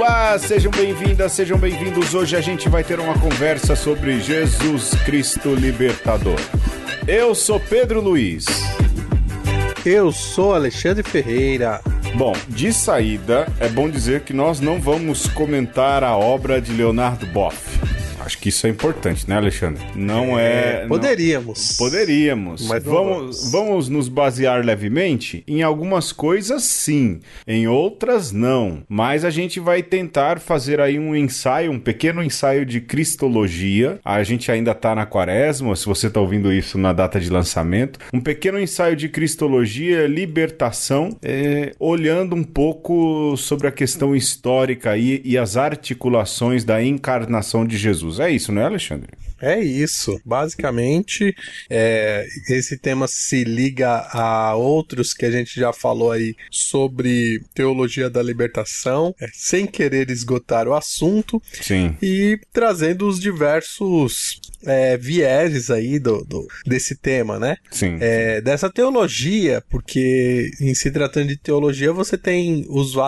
Olá, sejam bem-vindas, sejam bem-vindos. Hoje a gente vai ter uma conversa sobre Jesus Cristo Libertador. Eu sou Pedro Luiz. Eu sou Alexandre Ferreira. Bom, de saída, é bom dizer que nós não vamos comentar a obra de Leonardo Boff. Acho que isso é importante, né, Alexandre? Poderíamos. Poderíamos. Mas vamos nos basear levemente? Em algumas coisas, sim. Em outras, não. Mas a gente vai tentar fazer aí um pequeno ensaio de cristologia. A gente ainda tá na quaresma, se você tá ouvindo isso na data de lançamento. Um pequeno ensaio de cristologia, libertação, olhando um pouco sobre a questão histórica e as articulações da encarnação de Jesus. É isso, não é, Alexandre? É isso. Basicamente, esse tema se liga a outros que a gente já falou aí sobre teologia da libertação, sem querer esgotar o assunto. Sim. E trazendo os diversos vieses aí desse tema, né? Sim. Dessa teologia, porque em se tratando de teologia você tem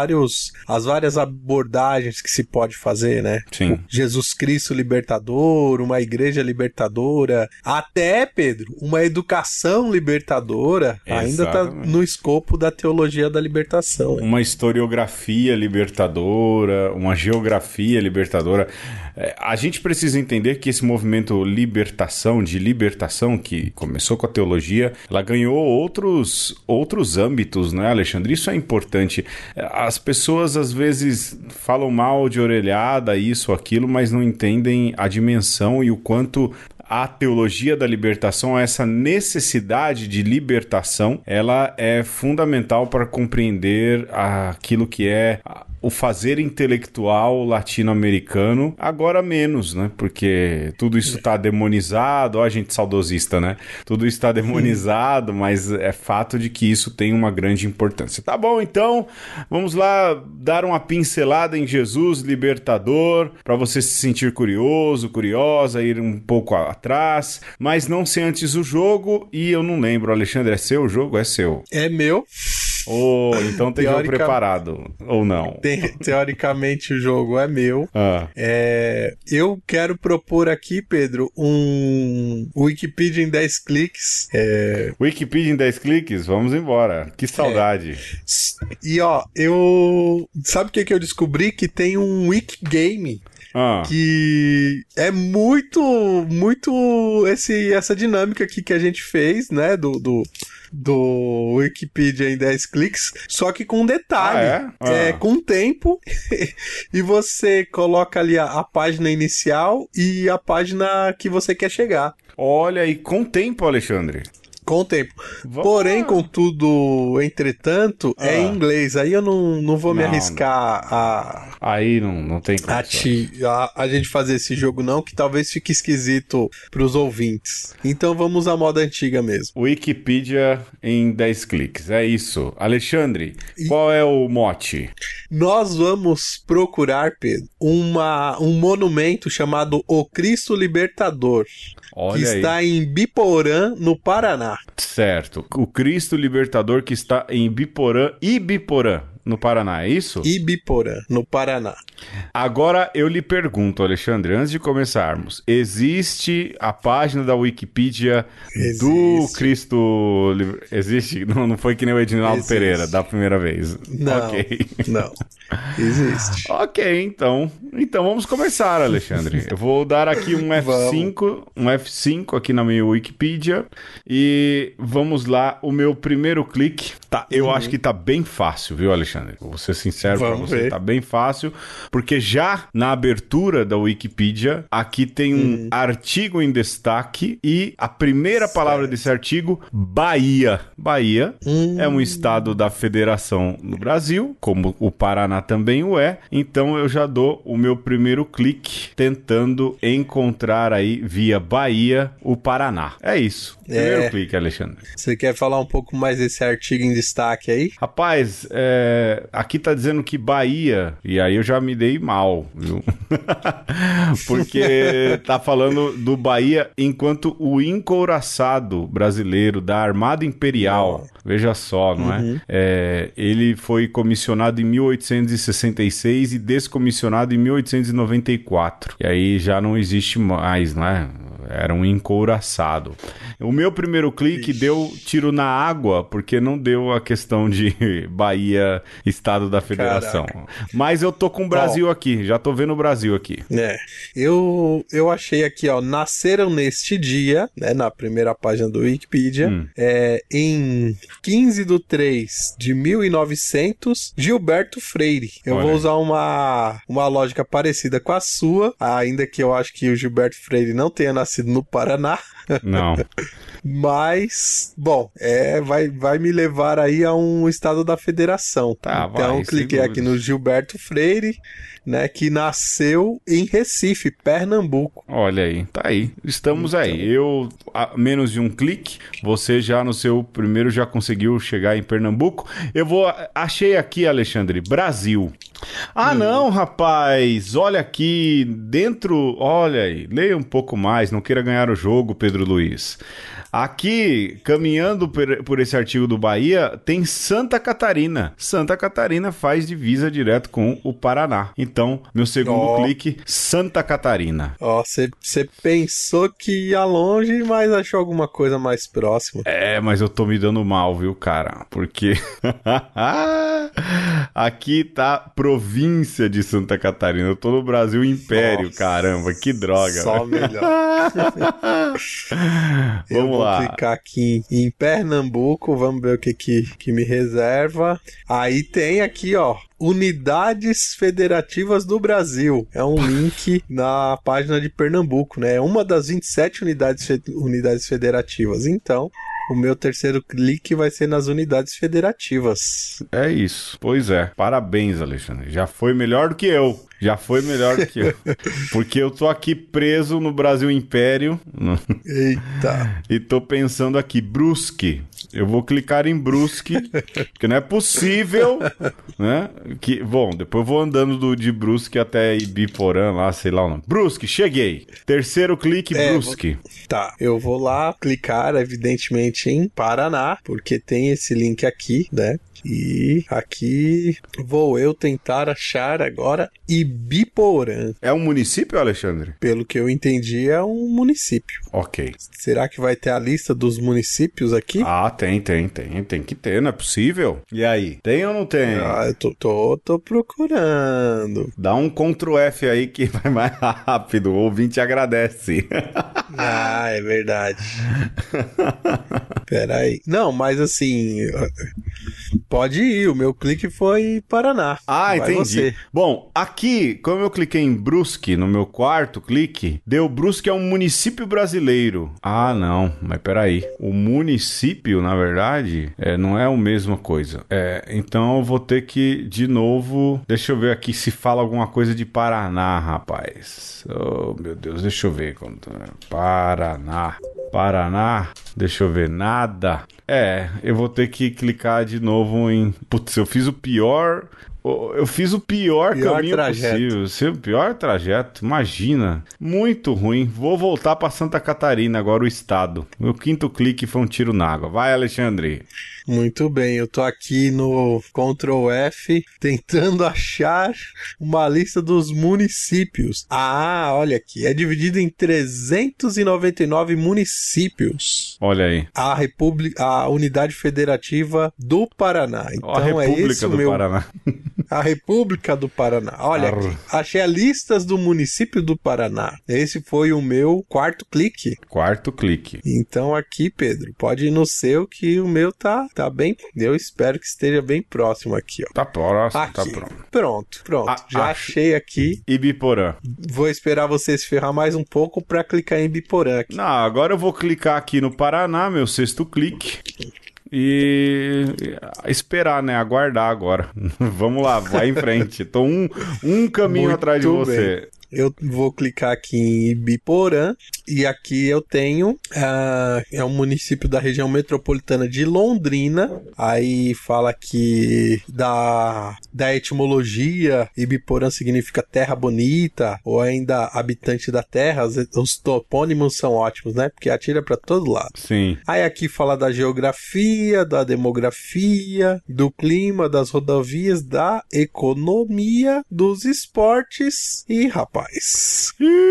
as várias abordagens que se pode fazer, né? Sim. O Jesus Cristo libertador, uma igreja libertadora, até, Pedro, uma educação libertadora. Ainda está no escopo da teologia da libertação. Uma historiografia libertadora, uma geografia libertadora. A gente precisa entender que esse movimento de libertação, que começou com a teologia, ela ganhou outros âmbitos, né, Alexandre? Isso é importante. As pessoas, às vezes, falam mal de orelhada, isso, aquilo, mas não entendem a dimensão e o quanto a teologia da libertação, essa necessidade de libertação, ela é fundamental para compreender aquilo que é o fazer intelectual latino-americano, agora menos, né? Porque tudo isso está demonizado, ó, a gente saudosista, né? Tudo isso está demonizado, mas é fato de que isso tem uma grande importância. Tá bom, então, vamos lá dar uma pincelada em Jesus libertador, para você se sentir curioso, curiosa, ir um pouco atrás, mas não sem antes o jogo, e eu não lembro, Alexandre, é seu o jogo? É seu. É meu. Então tem jogo preparado, ou não? Teoricamente o jogo é meu. Eu quero propor aqui, Pedro, um Wikipedia em 10 cliques. Wikipedia em 10 cliques? Vamos embora. Que saudade. E sabe o que eu descobri? Que tem um Wikigame. Que é muito essa dinâmica aqui que a gente fez, né, do Wikipedia em 10 cliques, só que com detalhe, com tempo, e você coloca ali a página inicial e a página que você quer chegar. Olha, e com tempo, Alexandre. Com o tempo. Porém, contudo, entretanto, é em inglês. Aí eu não vou me arriscar Aí não tem a gente fazer esse jogo não, que talvez fique esquisito pros ouvintes. Então vamos à moda antiga mesmo. Wikipedia em 10 cliques, é isso. Alexandre, qual é o mote? Nós vamos procurar, Pedro, um monumento chamado O Cristo Libertador. Olha, que está em Biporã, no Paraná. Certo. O Cristo Libertador que está em Ibiporã, no Paraná, é isso? Ibiporã, no Paraná. Agora eu lhe pergunto, Alexandre, antes de começarmos, existe a página da Wikipedia do Cristo... Existe? Não foi que nem o Edinaldo Pereira, da primeira vez. Não, não. Existe. Ok, então vamos começar, Alexandre. Eu vou dar aqui um F5 aqui na minha Wikipedia e vamos lá, o meu primeiro clique. Eu acho que tá bem fácil, viu, Alexandre? Vou ser sincero pra você, tá bem fácil, porque já na abertura da Wikipedia, aqui tem um artigo em destaque e a primeira palavra desse artigo, Bahia. Bahia é um estado da federação no Brasil, como o Paraná também o é, então eu já dou o meu primeiro clique tentando encontrar aí via Bahia o Paraná. É isso. Primeiro clique, Alexandre. Você quer falar um pouco mais desse artigo em destaque aí? Rapaz, aqui tá dizendo que Bahia, e aí eu já me dei mal, viu? Porque tá falando do Bahia enquanto o encouraçado brasileiro da Armada Imperial, veja só, não é? Ele foi comissionado em 1866 e descomissionado em 1894. E aí já não existe mais, né? Era um encouraçado. O meu primeiro clique deu tiro na água, porque não deu a questão de Bahia, Estado da Federação. Caraca. Mas eu tô com o Brasil aqui, já tô vendo o Brasil aqui. Eu achei aqui, ó, nasceram neste dia, né, na primeira página do Wikipedia, em 15/3/1900, Gilberto Freire. Eu vou usar uma lógica parecida com a sua, ainda que eu acho que o Gilberto Freire não tenha nascido no Paraná. Não. Mas, bom, vai me levar aí a um estado da federação. Tá, então, cliquei aqui no Gilberto Freire, né, que nasceu em Recife, Pernambuco. Olha aí, tá aí. Estamos aí. Eu, a menos de um clique, você já no seu primeiro já conseguiu chegar em Pernambuco. Achei aqui, Alexandre, Brasil. Não, rapaz, olha aqui, dentro, olha aí, leia um pouco mais, não queira ganhar o jogo, Pedro Luiz. Aqui, caminhando por esse artigo do Bahia, tem Santa Catarina. Santa Catarina faz divisa direto com o Paraná. Então, meu segundo clique, Santa Catarina. Você pensou que ia longe, mas achou alguma coisa mais próxima. Mas eu tô me dando mal, viu, cara? Porque aqui tá província de Santa Catarina. Eu tô no Brasil Império, caramba, que droga. Só melhor. Vamos lá. Vou clicar aqui em Pernambuco, vamos ver o que me reserva. Aí tem aqui, ó, Unidades Federativas do Brasil. É um link na página de Pernambuco, né? É uma das 27 unidades federativas. Então, o meu terceiro clique vai ser nas unidades federativas. É isso. Pois é. Parabéns, Alexandre. Já foi melhor do que eu. Porque eu tô aqui preso no Brasil Império. Eita. E tô pensando aqui, Brusque. Eu vou clicar em Brusque, porque não é possível, né? Depois eu vou andando de Brusque até Ibiporã, lá, sei lá o nome. Brusque, cheguei. Terceiro clique, Brusque. Tá, eu vou lá clicar, evidentemente, em Paraná, porque tem esse link aqui, né? E aqui vou eu tentar achar agora Ibiporã. É um município, Alexandre? Pelo que eu entendi, é um município. Ok. Será que vai ter a lista dos municípios aqui? Tem que ter, não é possível. E aí, tem ou não tem? Eu tô procurando. Dá um Ctrl F aí que vai mais rápido, o ouvinte agradece. É verdade. Peraí. Não, mas assim, pode ir, o meu clique foi Paraná. Entendi. Você. Bom, aqui, como eu cliquei em Brusque, no meu quarto clique, deu Brusque é um município brasileiro. Não, mas peraí. O município, na verdade, não é a mesma coisa. Então eu vou ter que, de novo, deixa eu ver aqui se fala alguma coisa de Paraná, rapaz. Oh, meu Deus, deixa eu ver. Paraná, deixa eu ver, nada. Eu vou ter que clicar de novo em... Putz, eu fiz o pior caminho trajeto. possível. O pior trajeto, imagina. Muito ruim. Vou voltar para Santa Catarina, agora o estado. Meu quinto clique foi um tiro na água. Vai, Alexandre. Muito bem, eu tô aqui no Ctrl F tentando achar uma lista dos municípios. Olha aqui, é dividido em 399 municípios. Olha aí. A Unidade Federativa do Paraná. Então a República do Paraná. A República do Paraná. Olha aqui, achei a listas do município do Paraná. Esse foi o meu quarto clique. Então aqui, Pedro, pode ir no seu que o meu tá bem. Eu espero que esteja bem próximo aqui, ó. Tá próximo, aqui. tá pronto. Pronto. Já achei aqui. Ibiporã. Vou esperar você se ferrar mais um pouco pra clicar em Ibiporã aqui. Não, agora eu vou clicar aqui no Paraná, meu sexto clique. E esperar, né? Aguardar agora. Vamos lá, vai em frente. Tô um caminho atrás de você. eu vou clicar aqui em Ibiporã e aqui eu tenho é um município da região metropolitana de Londrina. Aí fala que da etimologia, Ibiporã significa terra bonita ou ainda habitante da terra. Os topônimos são ótimos, né? Porque atira para todo lado. Sim. Aí aqui fala da geografia, da demografia, do clima, das rodovias, da economia, dos esportes e, rapaz,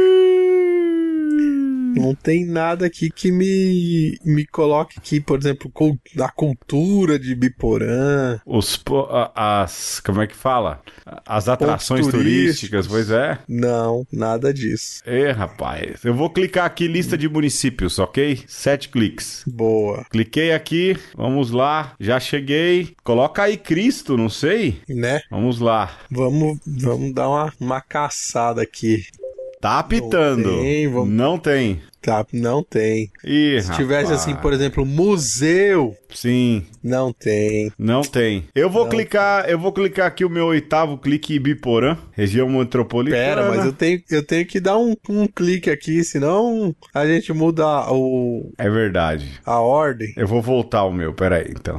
não tem nada aqui que me coloque aqui, por exemplo, da cultura de Ibiporã. Como é que fala? As atrações turísticas, pois é? Não, nada disso. Rapaz, eu vou clicar aqui, lista de municípios, ok? 7 cliques. Boa. Cliquei aqui, vamos lá, já cheguei. Coloca aí Cristo, não sei? Né? Vamos lá. Vamos dar uma caçada aqui. Tá apitando. Não tem. Tá, não tem. Se tivesse assim, por exemplo, museu. Sim. Não tem. Não tem. Eu vou clicar aqui o meu 8º clique em Ibiporã, região metropolitana. Pera, mas eu tenho que dar um clique aqui, senão a gente muda É verdade. A ordem. Eu vou voltar o meu, peraí, então.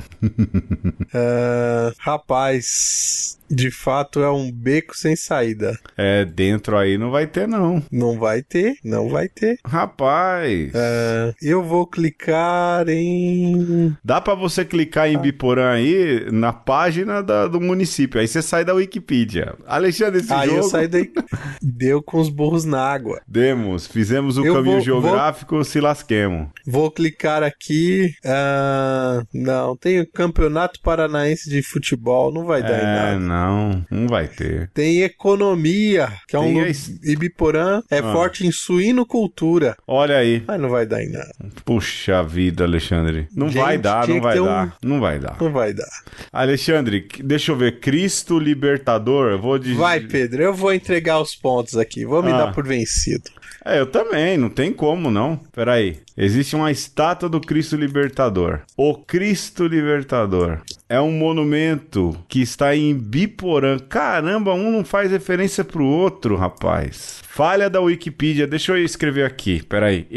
Rapaz, de fato é um beco sem saída. Dentro aí não vai ter, não. Não vai ter. Rapaz. Eu vou clicar em... Dá pra você clicar em Ibiporã aí na página do município. Aí você sai da Wikipedia. Alexandre, esse jogo... Aí eu saí daí. Deu com os burros na água. Fizemos o caminho geográfico, se lasquemos. Vou clicar aqui. Não, tem o Campeonato Paranaense de Futebol. Não vai dar em nada. Não vai ter. Tem economia, que é Ibiporã forte em suinocultura. Olha aí. Mas não vai dar em nada. Puxa vida, Alexandre. Não vai dar. Não vai dar. Alexandre, deixa eu ver. Cristo Libertador. Vai, Pedro. Eu vou entregar os pontos aqui. Vou me dar por vencido. Eu também. Não tem como, não. Peraí. Existe uma estátua do Cristo Libertador. O Cristo Libertador é um monumento que está em Ibiporã. Caramba, um não faz referência pro outro, rapaz. Falha da Wikipedia. Deixa eu escrever aqui. Peraí.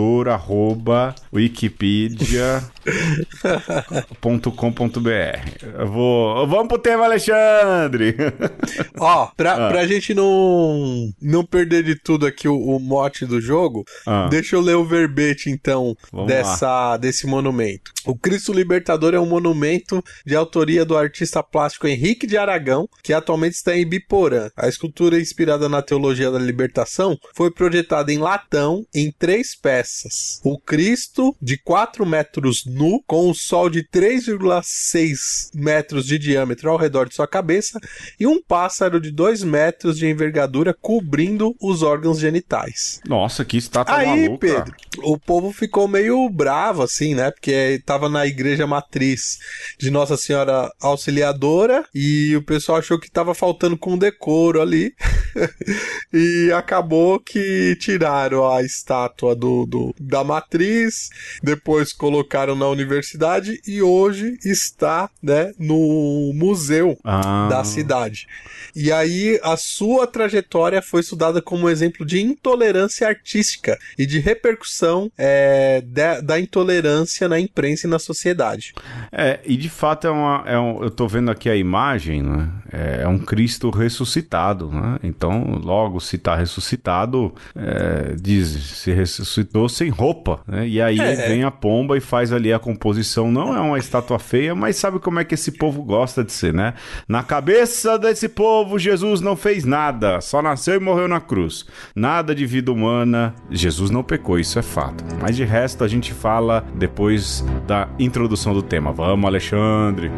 editor@wikipedia.com.br. Vamos pro tema, Alexandre. Pra gente não perder de tudo aqui o mote do jogo, deixa eu ler o verbete, então, desse monumento. O Cristo Libertador é um monumento de autoria do artista plástico Henrique de Aragão, que atualmente está em Ibiporã. A escultura, inspirada na teologia da libertação, foi projetada em latão em 3 peças. O Cristo, de 4 metros nu, com o sol de 3,6 metros de diâmetro ao redor de sua cabeça, e um pássaro de 2 metros de envergadura cobrindo os órgãos genitais. Nossa, que estátua maluca. Aí, Pedro, o povo ficou meio bravo, assim, né? Porque estava na igreja matriz de Nossa Senhora Auxiliadora e o pessoal achou que estava faltando com decoro ali. E acabou que tiraram a estátua da matriz, depois colocaram na universidade e hoje está, né, no museu da cidade. E aí a sua trajetória foi estudada como exemplo de intolerância artística e de repercussão da intolerância na imprensa e na sociedade. E de fato eu tô vendo aqui a imagem, né? É um Cristo ressuscitado, né? Então, logo se está ressuscitado, se ressuscitou sem roupa, né? E aí vem a pomba e faz ali a composição. Não é uma estátua feia, mas sabe como é que esse povo gosta de ser, né? Na cabeça desse povo, Jesus não fez nada, só nasceu e morreu na cruz. Nada de vida humana, Jesus não pecou, isso é fato. Mas de resto a gente fala depois da introdução do tema. Vamos, Alexandre!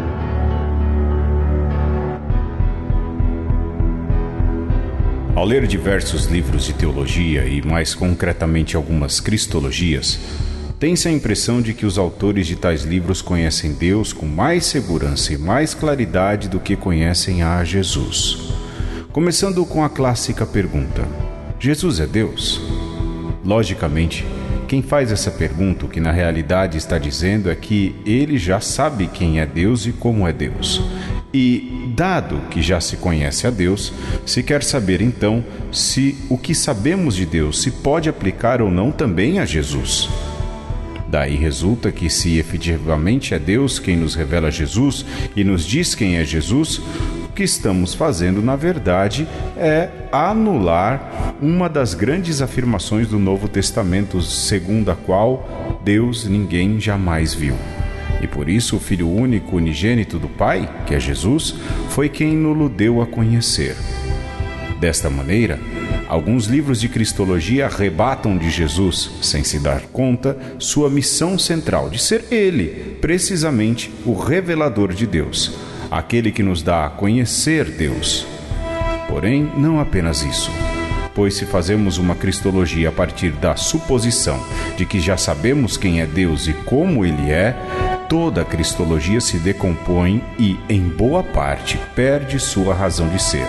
Ao ler diversos livros de teologia e, mais concretamente, algumas cristologias, tem-se a impressão de que os autores de tais livros conhecem Deus com mais segurança e mais claridade do que conhecem a Jesus. Começando com a clássica pergunta: Jesus é Deus? Logicamente, quem faz essa pergunta, o que na realidade está dizendo é que ele já sabe quem é Deus e como é Deus. E Dado que já se conhece a Deus, se quer saber então se o que sabemos de Deus se pode aplicar ou não também a Jesus. Daí resulta que se efetivamente é Deus quem nos revela Jesus e nos diz quem é Jesus, o que estamos fazendo, na verdade, é anular uma das grandes afirmações do Novo Testamento, segundo a qual Deus ninguém jamais viu. E por isso o Filho único, unigênito do Pai, que é Jesus, foi quem nos deu a conhecer. Desta maneira, alguns livros de cristologia arrebatam de Jesus, sem se dar conta, sua missão central de ser Ele, precisamente, o revelador de Deus, aquele que nos dá a conhecer Deus. Porém, não apenas isso. Pois se fazemos uma cristologia a partir da suposição de que já sabemos quem é Deus e como Ele é, toda a cristologia se decompõe e, em boa parte, perde sua razão de ser.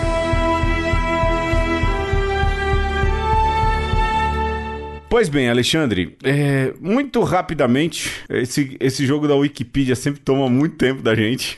Pois bem, Alexandre, muito rapidamente, esse jogo da Wikipedia sempre toma muito tempo da gente,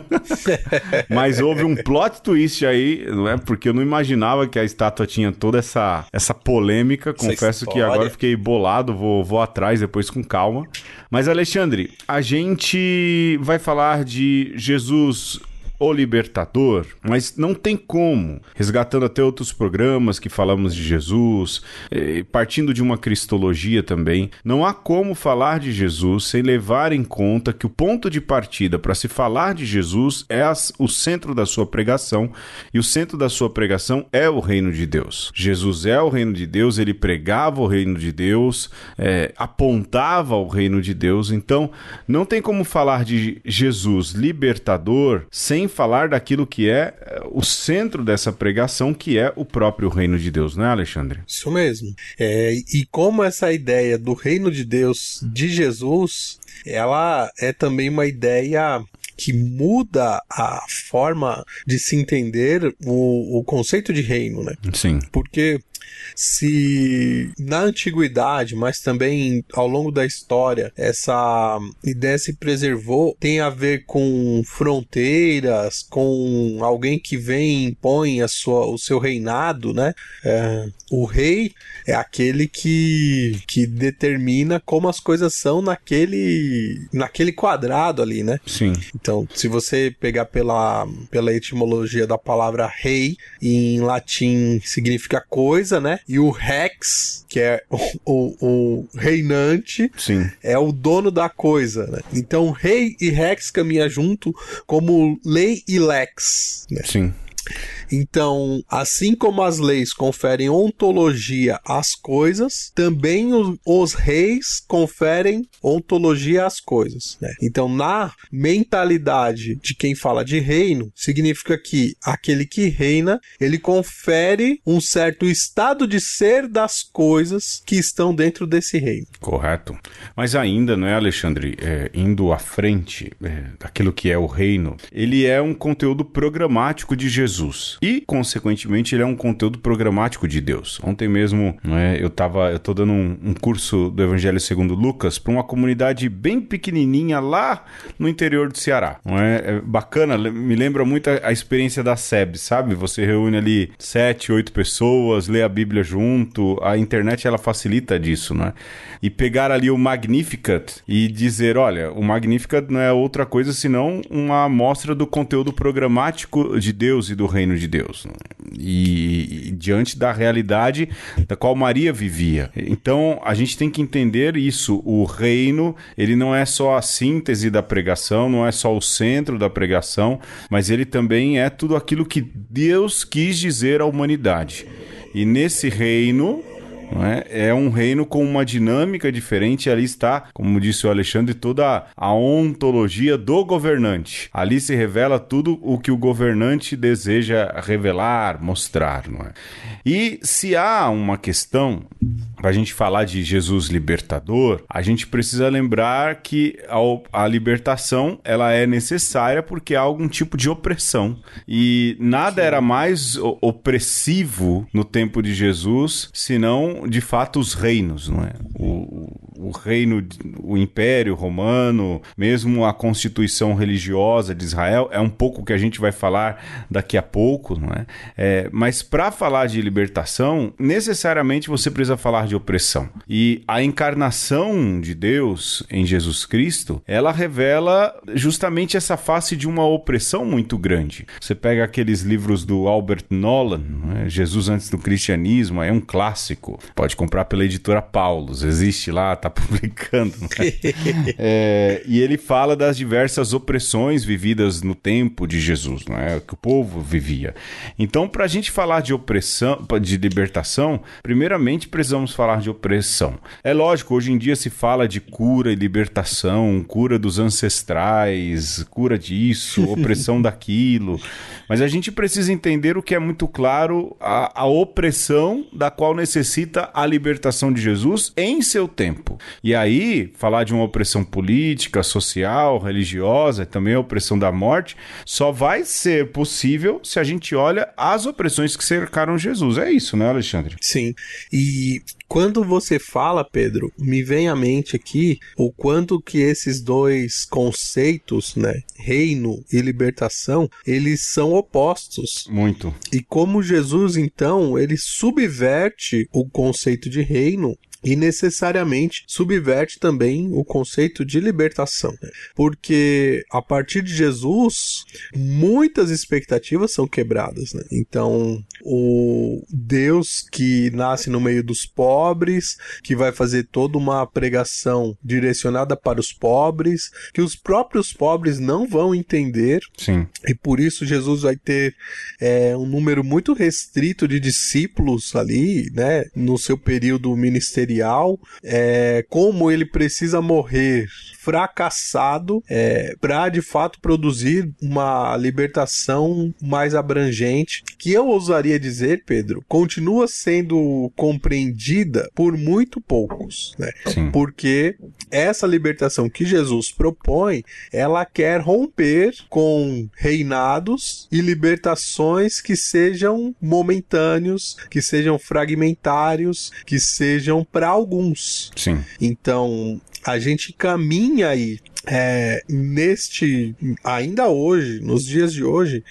mas houve um plot twist aí, não é? Porque eu não imaginava que a estátua tinha toda essa polêmica, confesso que agora fiquei bolado, vou atrás depois com calma. Mas, Alexandre, a gente vai falar de Jesus, o libertador, mas não tem como, resgatando até outros programas que falamos de Jesus, partindo de uma cristologia também, não há como falar de Jesus sem levar em conta que o ponto de partida para se falar de Jesus é o centro da sua pregação, e o centro da sua pregação é o reino de Deus. Jesus é o reino de Deus, ele pregava o reino de Deus, apontava o reino de Deus, então não tem como falar de Jesus libertador sem falar daquilo que é o centro dessa pregação, que é o próprio reino de Deus, não é, Alexandre? Isso mesmo. E como essa ideia do reino de Deus de Jesus, ela é também uma ideia que muda a forma de se entender o conceito de reino, né? Sim. Porque se na antiguidade, mas também ao longo da história, essa ideia se preservou, tem a ver com fronteiras, com alguém que vem e impõe o seu reinado, né? O rei é aquele que determina como as coisas são naquele quadrado ali, né? Sim. Então, se você pegar pela etimologia da palavra rei, em latim significa coisa, né? E o rex, que é o reinante, sim, é o dono da coisa, né? Então, rei e rex caminham junto como lei e lex, né? Sim. Então, assim como as leis conferem ontologia às coisas, também os reis conferem ontologia às coisas, né? Então, na mentalidade de quem fala de reino, significa que aquele que reina, ele confere um certo estado de ser das coisas que estão dentro desse reino. Correto. Mas ainda, não é, Alexandre, indo à frente daquilo que é o reino, ele é um conteúdo programático de Jesus. E, consequentemente, ele é um conteúdo programático de Deus. Ontem mesmo, eu tô dando um curso do Evangelho segundo Lucas para uma comunidade bem pequenininha lá no interior do Ceará. É bacana, me lembra muito a experiência da SEB, sabe? Você reúne ali 7, 8 pessoas, lê a Bíblia junto, a internet ela facilita disso, né? E pegar ali o Magnificat e dizer, olha, o Magnificat não é outra coisa senão uma amostra do conteúdo programático de Deus e do reino de Deus, e diante da realidade da qual Maria vivia. Então, a gente tem que entender isso, o reino, ele não é só a síntese da pregação, não é só o centro da pregação, mas ele também é tudo aquilo que Deus quis dizer à humanidade. E nesse reino, é um reino com uma dinâmica diferente. Ali está, como disse o Alexandre, toda a ontologia do governante. Ali se revela tudo o que o governante deseja revelar, mostrar, não é? E se há uma questão para a gente falar de Jesus libertador, a gente precisa lembrar que a libertação ela é necessária porque há algum tipo de opressão. E nada era mais opressivo no tempo de Jesus, senão, de fato, os reinos, não é? o reino, o Império Romano, mesmo a constituição religiosa de Israel, é um pouco o que a gente vai falar daqui a pouco, não é? Mas para falar de libertação, necessariamente você precisa falar de opressão. E a encarnação de Deus em Jesus Cristo, ela revela justamente essa face de uma opressão muito grande. Você pega aqueles livros do Albert Nolan, né? Jesus antes do cristianismo, é um clássico. Pode comprar pela editora Paulus, existe lá, está publicando. Né? E ele fala das diversas opressões vividas no tempo de Jesus, né? Que o povo vivia. Então, para a gente falar de opressão, de libertação, primeiramente precisamos falar de opressão. É lógico, hoje em dia se fala de cura e libertação, cura dos ancestrais, cura disso, opressão daquilo, mas a gente precisa entender o que é muito claro, a opressão da qual necessita a libertação de Jesus em seu tempo. E aí, falar de uma opressão política, social, religiosa, também a opressão da morte, só vai ser possível se a gente olha as opressões que cercaram Jesus. É isso, né, Alexandre? Sim. E quando você fala, Pedro, me vem à mente aqui o quanto que esses dois conceitos, né, reino e libertação, eles são opostos. Muito. E como Jesus, então, ele subverte o conceito de reino e necessariamente subverte também o conceito de libertação, né? Porque a partir de Jesus, muitas expectativas são quebradas, né? Então, o Deus que nasce no meio dos pobres, que vai fazer toda uma pregação direcionada para os pobres, que os próprios pobres não vão entender. Sim. E por isso Jesus vai ter um número muito restrito de discípulos ali, né, no seu período ministerial, como ele precisa morrer fracassado para de fato produzir uma libertação mais abrangente, que eu ousaria dizer, Pedro, continua sendo compreendida por muito poucos, né? Sim. Porque essa libertação que Jesus propõe, ela quer romper com reinados e libertações que sejam momentâneos, que sejam fragmentários, que sejam para alguns. Sim. Então, a gente caminha aí ainda hoje, nos dias de hoje,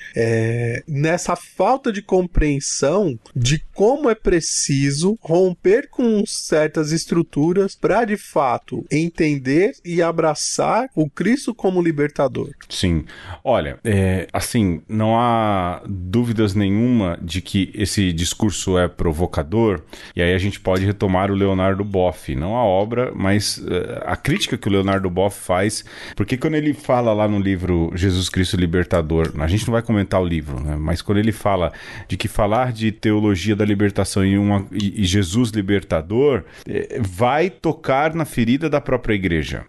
nessa falta de compreensão de como é preciso romper com certas estruturas para de fato entender e abraçar o Cristo como libertador. Sim. Olha, assim, não há dúvidas nenhuma de que esse discurso é provocador, e aí a gente pode retomar o Leonardo Boff, não a obra, mas a crítica que o Leonardo Boff faz, porque quando ele fala lá no livro Jesus Cristo Libertador, a gente não vai comentar o livro, né? Mas quando ele fala de que falar de teologia da libertação e Jesus libertador vai tocar na ferida da própria igreja.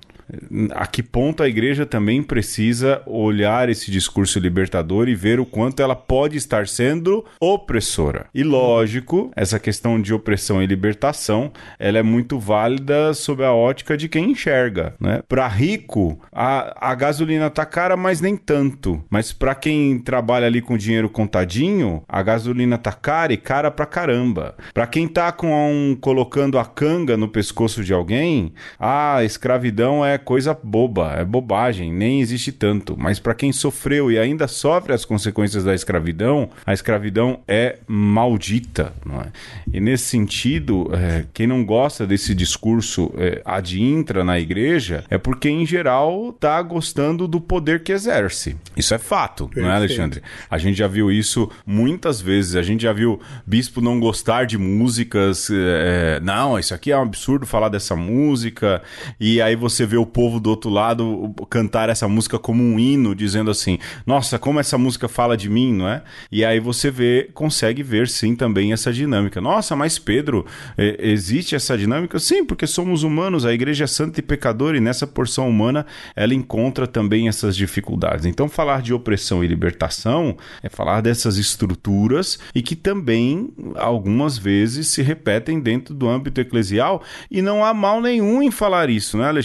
A que ponto a igreja também precisa olhar esse discurso libertador e ver o quanto ela pode estar sendo opressora. E lógico, essa questão de opressão e libertação, ela é muito válida sob a ótica de quem enxerga, né? Para rico, a gasolina tá cara, mas nem tanto. Mas para quem trabalha ali com dinheiro contadinho, a gasolina tá cara e cara pra caramba. Para quem tá colocando a canga no pescoço de alguém, a escravidão é coisa boba, é bobagem, nem existe tanto. Mas para quem sofreu e ainda sofre as consequências da escravidão, a escravidão é maldita, não é? E nesse sentido, quem não gosta desse discurso ad intra na igreja é porque, em geral, tá gostando do poder que exerce. Isso é fato, perfeito, não é, Alexandre? A gente já viu isso muitas vezes. A gente já viu bispo não gostar de músicas, não, isso aqui é um absurdo falar dessa música, e aí você vê o povo do outro lado cantar essa música como um hino, dizendo assim, nossa, como essa música fala de mim, não é? E aí você consegue ver sim também essa dinâmica. Nossa, mas Pedro, existe essa dinâmica? Sim, porque somos humanos, a igreja é santa e pecadora, e nessa porção humana ela encontra também essas dificuldades. Então falar de opressão e libertação é falar dessas estruturas e que também algumas vezes se repetem dentro do âmbito eclesial, e não há mal nenhum em falar isso, né, Alexandre? Às vezes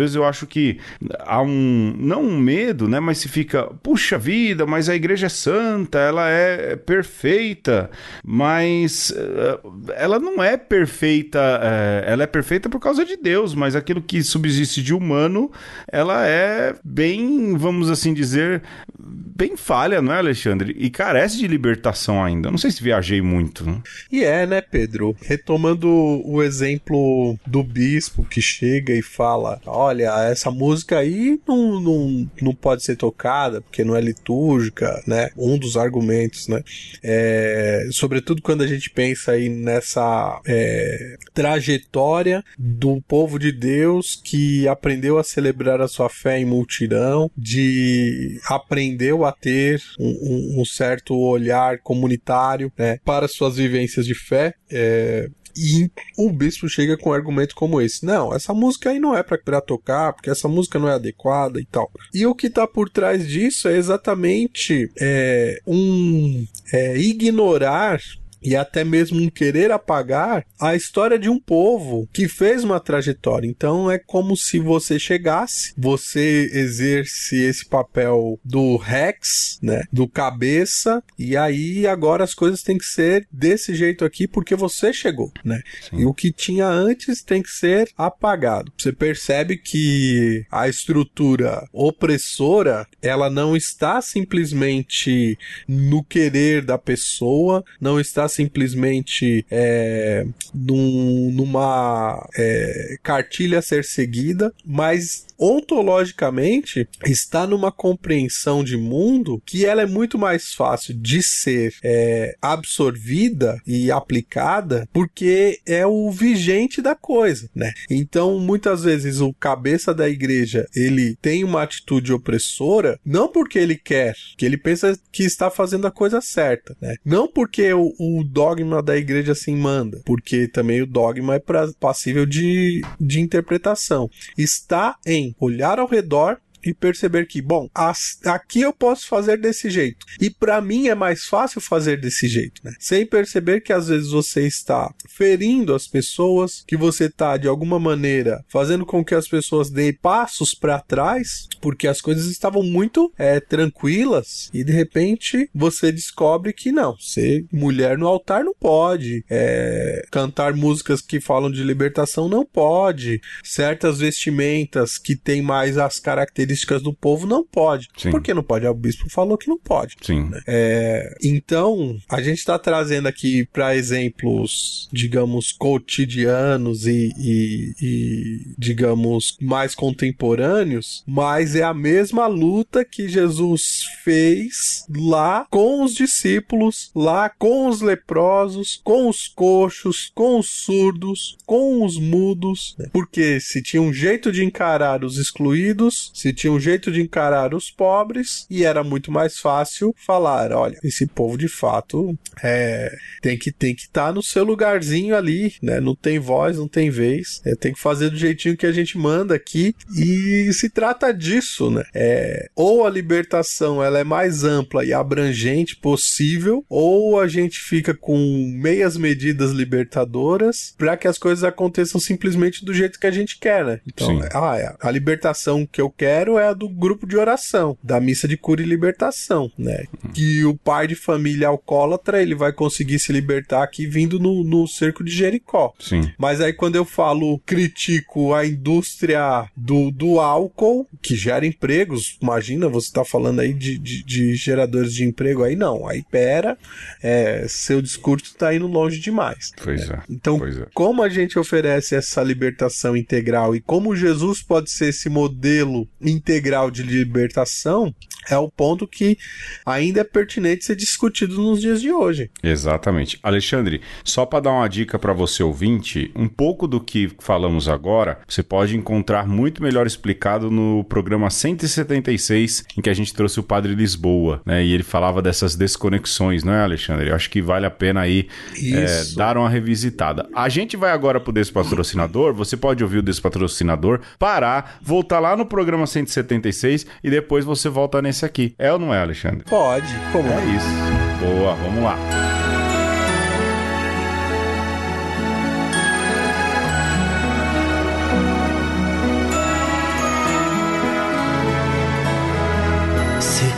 vezes eu acho que há não um medo, né, mas se fica, puxa vida, mas a igreja é santa, ela é perfeita, mas ela não é perfeita, ela é perfeita por causa de Deus, mas aquilo que subsiste de humano, ela é bem, vamos assim dizer, bem falha, não é, Alexandre? E carece de libertação ainda. Não sei se viajei muito, né? E né, Pedro? Retomando o exemplo do bispo que chega e fala, olha, essa música aí não pode ser tocada porque não é litúrgica, né? Um dos argumentos, né? Sobretudo quando a gente pensa aí nessa trajetória do povo de Deus que aprendeu a celebrar a sua fé em multidão, aprendeu a ter um certo olhar comunitário, né, para suas vivências de fé. E o bispo chega com um argumento como esse. Não, essa música aí não é pra tocar, porque essa música não é adequada e tal. E o que tá por trás disso é exatamente ignorar e até mesmo um querer apagar a história de um povo que fez uma trajetória. Então é como se você chegasse, você exerce esse papel do Rex, né, do cabeça, e aí agora as coisas têm que ser desse jeito aqui porque você chegou, né? Sim. E o que tinha antes tem que ser apagado. Você percebe que a estrutura opressora, ela não está simplesmente no querer da pessoa, não está simplesmente numa cartilha a ser seguida, mas ontologicamente está numa compreensão de mundo que ela é muito mais fácil de ser absorvida e aplicada porque é o vigente da coisa, né? Então, muitas vezes o cabeça da igreja, ele tem uma atitude opressora, não porque ele quer, que ele pensa que está fazendo a coisa certa, né? Não porque o dogma da igreja assim manda, porque também o dogma é passível de interpretação. Está em olhar ao redor e perceber que, bom, aqui eu posso fazer desse jeito. E para mim é mais fácil fazer desse jeito, né? Sem perceber que às vezes você está ferindo as pessoas, que você está de alguma maneira fazendo com que as pessoas deem passos para trás, porque as coisas estavam muito tranquilas e de repente você descobre que não, ser mulher no altar não pode, cantar músicas que falam de libertação não pode, certas vestimentas que tem mais as características do povo não pode. Sim. Por que não pode? O bispo falou que não pode. Sim. Né? Então, a gente está trazendo aqui para exemplos, digamos, cotidianos e, digamos, mais contemporâneos, mas é a mesma luta que Jesus fez lá com os discípulos, lá com os leprosos, com os coxos, com os surdos, com os mudos, né? Porque se tinha um jeito de encarar os excluídos, se tinha um jeito de encarar os pobres, e era muito mais fácil falar, olha, esse povo de fato tem que estar no seu lugarzinho ali, né? Não tem voz, não tem vez, tem que fazer do jeitinho que a gente manda aqui, e se trata disso, né? Ou a libertação ela é mais ampla e abrangente possível, ou a gente fica com meias medidas libertadoras para que as coisas aconteçam simplesmente do jeito que a gente quer, né? Então, a libertação que eu quero é a do grupo de oração, da missa de cura e libertação, né? Que o pai de família alcoólatra, ele vai conseguir se libertar aqui vindo no cerco de Jericó. Sim. Mas aí quando eu critico a indústria do álcool, que gera empregos, imagina, você tá falando aí de geradores de emprego, aí não, aí seu discurso tá indo longe demais. Pois é. Então, como a gente oferece essa libertação integral e como Jesus pode ser esse modelo integral de libertação, é o ponto que ainda é pertinente ser discutido nos dias de hoje. Exatamente. Alexandre, só para dar uma dica para você ouvinte, um pouco do que falamos agora, você pode encontrar muito melhor explicado no programa 176, em que a gente trouxe o Padre Lisboa, né? E ele falava dessas desconexões, não é, Alexandre? Eu acho que vale a pena aí dar uma revisitada. A gente vai agora pro Despatrocinador, você pode ouvir o Despatrocinador, parar, voltar lá no programa 176 e depois você volta nesse aqui. É ou não é, Alexandre? Pode. Como é isso? Boa, vamos lá.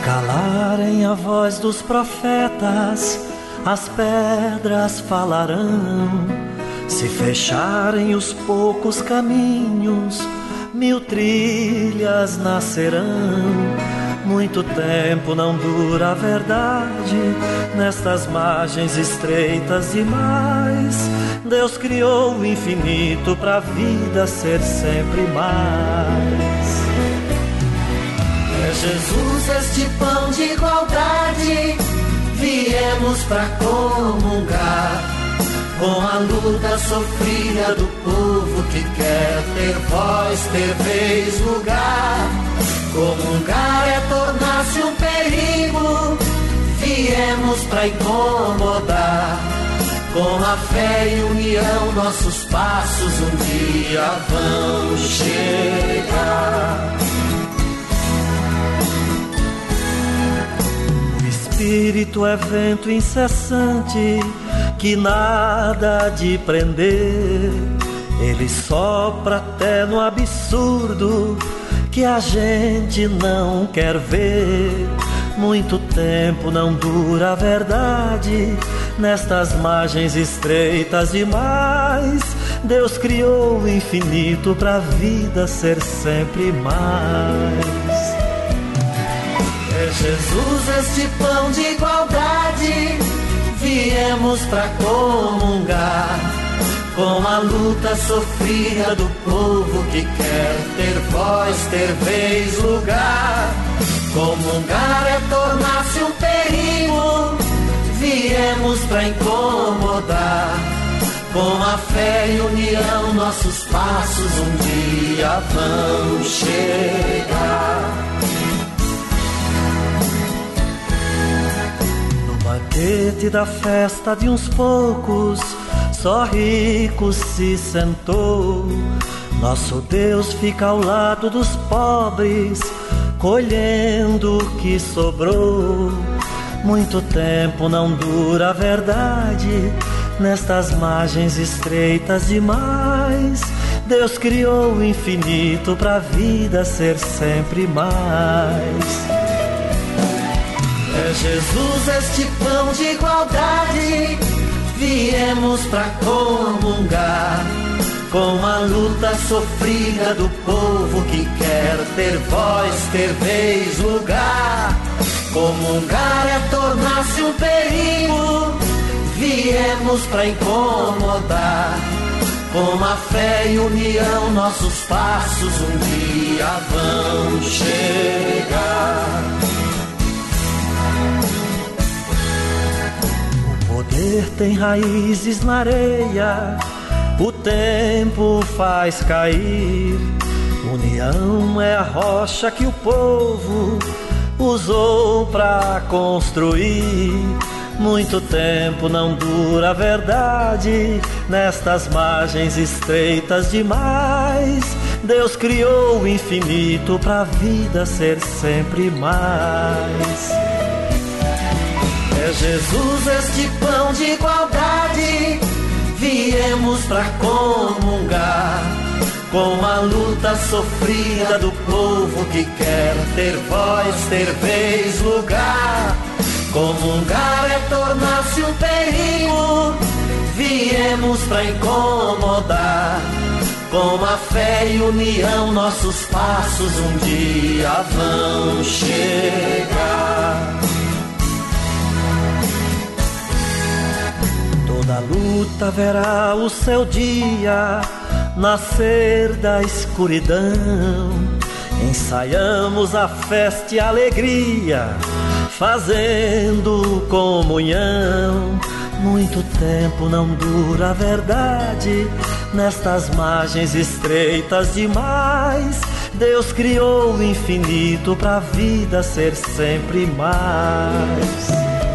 calarem a voz dos profetas, as pedras falarão. Se fecharem os poucos caminhos, 1000 trilhas nascerão. Muito tempo não dura a verdade nestas margens estreitas demais. Deus criou o infinito pra vida ser sempre mais. É Jesus este pão de igualdade, viemos pra comungar com a luta sofrida do povo que quer ter voz, ter vez, lugar. Comungar é tornar-se um perigo, viemos pra incomodar. Com a fé e união nossos passos um dia vão chegar. O Espírito é vento incessante que nada de prender. Ele sopra até no absurdo que a gente não quer ver. Muito tempo não dura a verdade nestas margens estreitas demais. Deus criou o infinito pra vida ser sempre mais. É Jesus este pão de igualdade, viemos pra comungar com a luta sofrida do povo que quer ter voz, ter vez, lugar. Comungar é tornar-se um perigo, viemos pra incomodar. Com a fé e união nossos passos um dia vão chegar. No banquete da festa de uns poucos, só rico se sentou. Nosso Deus fica ao lado dos pobres, colhendo o que sobrou. Muito tempo não dura a verdade nestas margens estreitas demais. Deus criou o infinito pra vida ser sempre mais. É Jesus este pão de igualdade, viemos pra comungar com a luta sofrida do povo que quer ter voz, ter vez, lugar. Comungar é tornar-se um perigo, viemos pra incomodar. Com a fé e união nossos passos um dia vão chegar. O poder tem raízes na areia, o tempo faz cair. União é a rocha que o povo usou pra construir. Muito tempo não dura a verdade nestas margens estreitas demais. Deus criou o infinito pra vida ser sempre mais. É Jesus este pão de igualdade, viemos pra comungar com a luta sofrida do povo que quer ter voz, ter vez, lugar. Comungar é tornar-se um perigo, viemos pra incomodar. Com a fé e união nossos passos um dia vão chegar. Toda luta verá o seu dia nascer da escuridão. Ensaiamos a festa e a alegria, fazendo comunhão. Muito tempo não dura a verdade nestas margens estreitas demais. Deus criou o infinito pra vida ser sempre mais.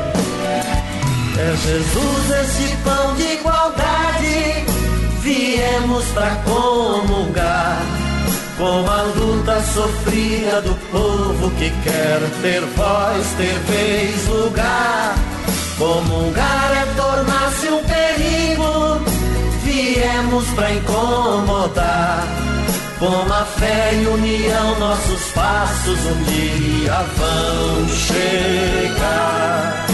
É Jesus este pão de igualdade, viemos pra comungar com a luta sofrida do povo que quer ter voz, ter vez, lugar. Comungar é tornar-se um perigo, viemos pra incomodar. Com a fé e união, nossos passos um dia vão chegar.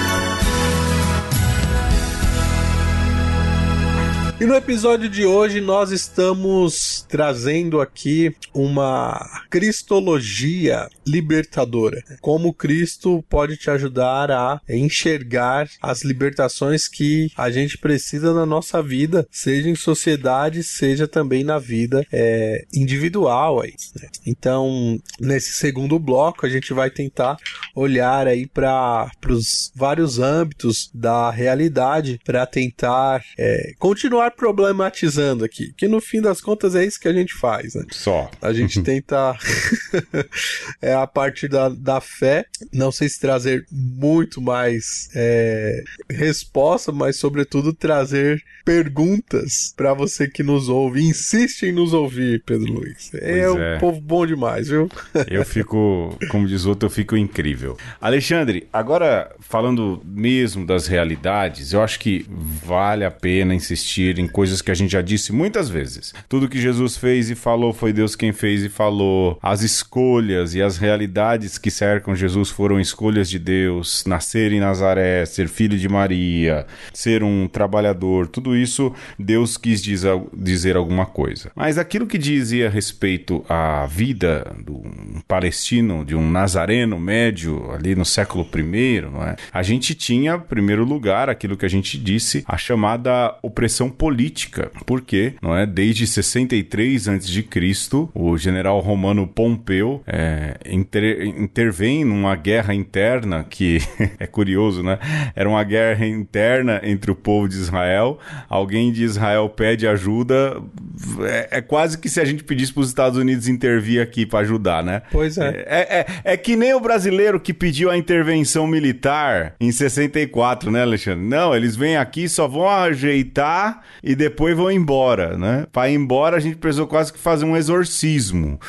E no episódio de hoje nós estamos trazendo aqui uma cristologia libertadora. Como Cristo pode te ajudar a enxergar as libertações que a gente precisa na nossa vida, seja em sociedade, seja também na vida individual. Aí, né? Então, nesse segundo bloco, a gente vai tentar olhar aí para os vários âmbitos da realidade para tentar continuar problematizando aqui, que no fim das contas é isso que a gente faz, né? Só. A gente tenta a partir da fé, não sei se trazer muito mais resposta, mas sobretudo trazer perguntas para você que nos ouve, insiste em nos ouvir, Pedro Luiz. Um povo bom demais, viu? Eu fico, como diz o outro, eu fico incrível. Alexandre, agora falando mesmo das realidades, eu acho que vale a pena insistir em coisas que a gente já disse muitas vezes. Tudo que Jesus fez e falou foi Deus quem fez e falou. As escolhas e as realidades que cercam Jesus foram escolhas de Deus. Nascer em Nazaré, ser filho de Maria, ser um trabalhador, tudo isso Deus quis dizer alguma coisa. Mas aquilo que dizia respeito à vida de um palestino, de um nazareno médio ali no século I, não é? A gente tinha, em primeiro lugar, aquilo que a gente disse, a chamada opressão política, porque, não é, desde 63 a.C., o general romano Pompeu intervém numa guerra interna que é curioso, né? Era uma guerra interna entre o povo de Israel. Alguém de Israel pede ajuda, é quase que se a gente pedisse para os Estados Unidos intervir aqui para ajudar, né? Pois é. É que nem o brasileiro que pediu a intervenção militar em 64, né, Alexandre? Não, eles vêm aqui, só vão ajeitar e depois vão embora, né? Para ir embora, a gente precisou quase que fazer um exorcismo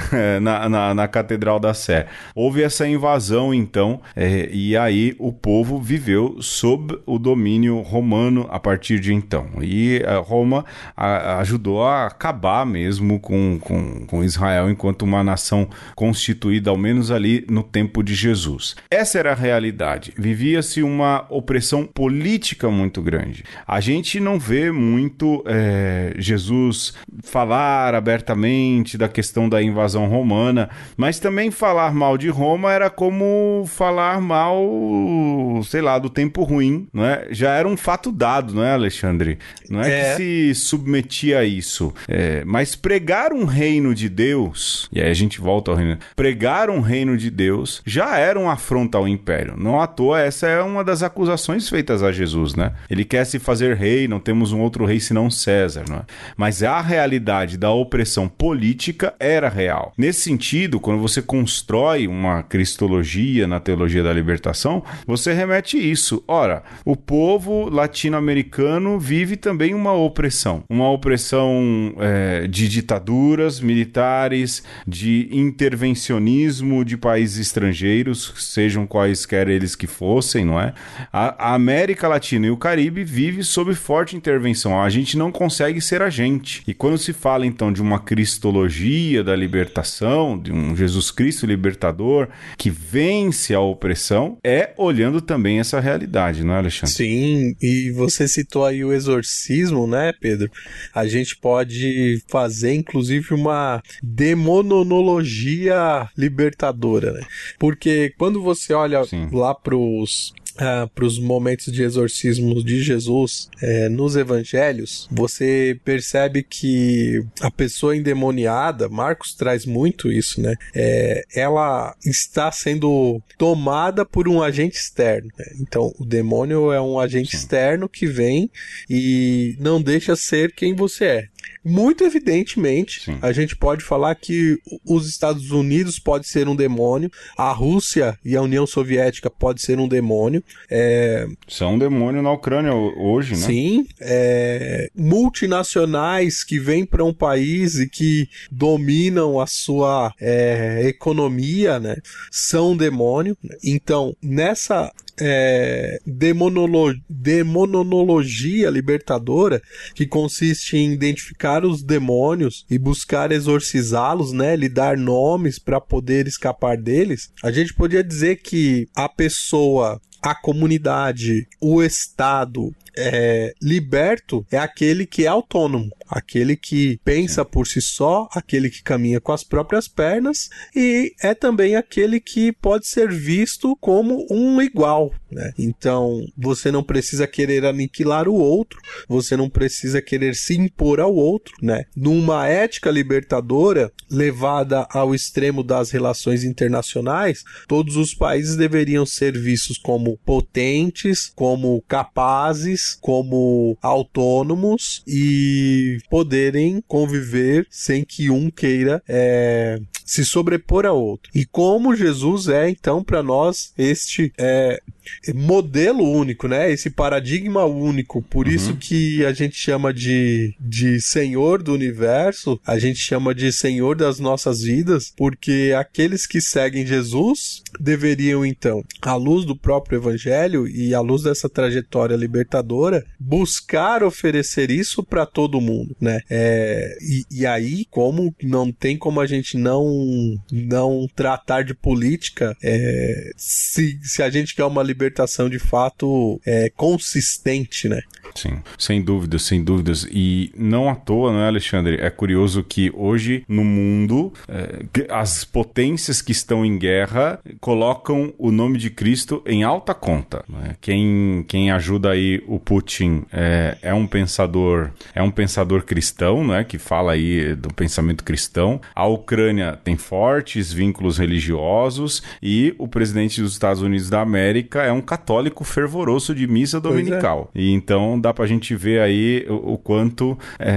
na Catedral da Sé. Houve essa invasão, então, e aí o povo viveu sob o domínio romano a partir de então. E Roma ajudou a acabar mesmo com Israel enquanto uma nação constituída, ao menos ali no tempo de Jesus. Essa era a realidade. Vivia-se uma opressão política muito grande. A gente não vê muito Jesus falar abertamente da questão da invasão romana, mas também falar mal de Roma era como falar mal, sei lá, do tempo ruim, não é? Já era um fato dado, não é, Alexandre? Não é que se submetia a isso. Mas pregar um reino de Deus, e aí a gente volta ao reino, pregar um reino de Deus já era um afronta ao império. Não à toa, essa é uma das acusações feitas a Jesus, né? Ele quer se fazer rei, não temos um outro rei senão César, não é? Mas a realidade da opressão política era real. Nesse sentido, quando você constrói uma cristologia na teologia da libertação, você remete isso. Ora, o povo latino-americano vive também uma opressão de ditaduras militares, de intervencionismo de países estrangeiros, sejam quaisquer eles que fossem, não é? A América Latina e o Caribe vive sob forte intervenção. A gente não consegue ser a gente. E quando se fala então de uma cristologia da libertação, de um Jesus Cristo libertador que vence a opressão, olhando também essa realidade, não é, Alexandre? Sim, e você citou aí o exorcismo, né, Pedro? A gente pode fazer, inclusive, uma demonologia libertadora, né? Porque quando você olha lá para os momentos de exorcismo de Jesus nos evangelhos, você percebe que a pessoa endemoniada, Marcos traz muito isso, né? Ela está sendo tomada por um agente externo, né? Então, o demônio é um agente externo que vem e não deixa ser quem você é. Muito evidentemente, a gente pode falar que os Estados Unidos pode ser um demônio, a Rússia e a União Soviética pode ser um demônio. São um demônio na Ucrânia hoje, né? Sim, multinacionais que vêm para um país e que dominam a sua economia, né, são um demônio. Então, nessa demonologia libertadora, que consiste em identificar os demônios e buscar exorcizá-los, né, lhe dar nomes para poder escapar deles, a gente podia dizer que a pessoa, a comunidade, o Estado liberto é aquele que é autônomo, aquele que pensa por si só, aquele que caminha com as próprias pernas, e é também aquele que pode ser visto como um igual, né? Então, você não precisa querer aniquilar o outro, você não precisa querer se impor ao outro, né? Numa ética libertadora, levada ao extremo das relações internacionais, todos os países deveriam ser vistos como potentes, como capazes, como autônomos e poderem conviver sem que um queira se sobrepor ao outro. E como Jesus é, então, para nós, este modelo único, né? Esse paradigma único. Por isso que a gente chama de Senhor do Universo, a gente chama de Senhor das nossas vidas, porque aqueles que seguem Jesus deveriam, então, à luz do próprio Evangelho e à luz dessa trajetória libertadora, buscar oferecer isso para todo mundo, né? E aí, como não tem como a gente não tratar de política, se a gente quer uma libertação de fato consistente, né? Sim, sem dúvidas, sem dúvidas. E não à toa, não é, Alexandre? É curioso que hoje no mundo as potências que estão em guerra colocam o nome de Cristo em alta conta, né? Quem ajuda aí o Putin é um pensador cristão, né? Que fala aí do pensamento cristão. A Ucrânia tem fortes vínculos religiosos e o presidente dos Estados Unidos da América é um católico fervoroso de missa dominical. E então dá pra gente ver aí o quanto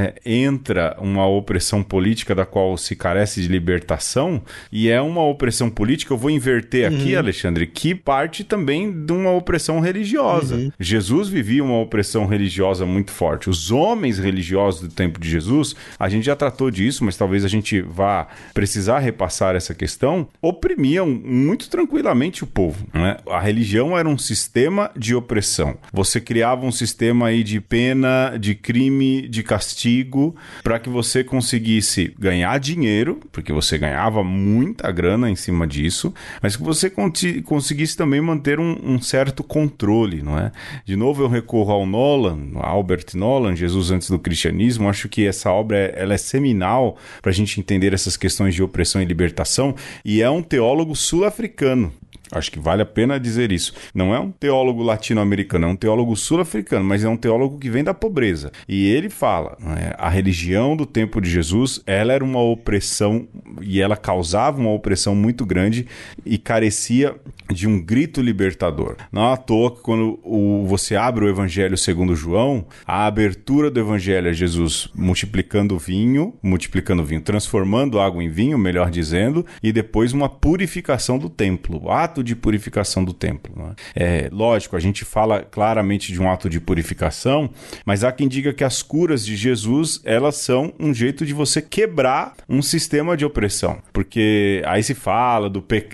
entra uma opressão política da qual se carece de libertação, e é uma opressão política, eu vou inverter aqui, Alexandre, que parte também de uma opressão religiosa. Jesus vivia uma opressão religiosa muito forte. Os homens religiosos do tempo de Jesus, a gente já tratou disso, mas talvez a gente vá precisar repassar essa questão, oprimiam muito tranquilamente o povo, né? A religião era um sistema de opressão. Você criava um sistema aí de pena, de crime, de castigo, para que você conseguisse ganhar dinheiro, porque você ganhava muita grana em cima disso, mas que você conseguisse também manter um certo controle, não é? De novo eu recorro ao Albert Nolan, Jesus antes do cristianismo. Acho que essa obra ela é seminal para a gente entender essas questões de opressão e libertação, e é um teólogo sul-africano. Acho que vale a pena dizer isso. Não é um teólogo latino-americano, é um teólogo sul-africano, mas é um teólogo que vem da pobreza. E ele fala, a religião do tempo de Jesus, ela era uma opressão, e ela causava uma opressão muito grande e carecia de um grito libertador. Não é à toa que quando você abre o Evangelho segundo João, a abertura do Evangelho é Jesus multiplicando vinho, transformando água em vinho, melhor dizendo, e depois uma purificação do templo, o ato de purificação do templo. Né? Lógico, a gente fala claramente de um ato de purificação, mas há quem diga que as curas de Jesus, elas são um jeito de você quebrar um sistema de opressão, porque aí se fala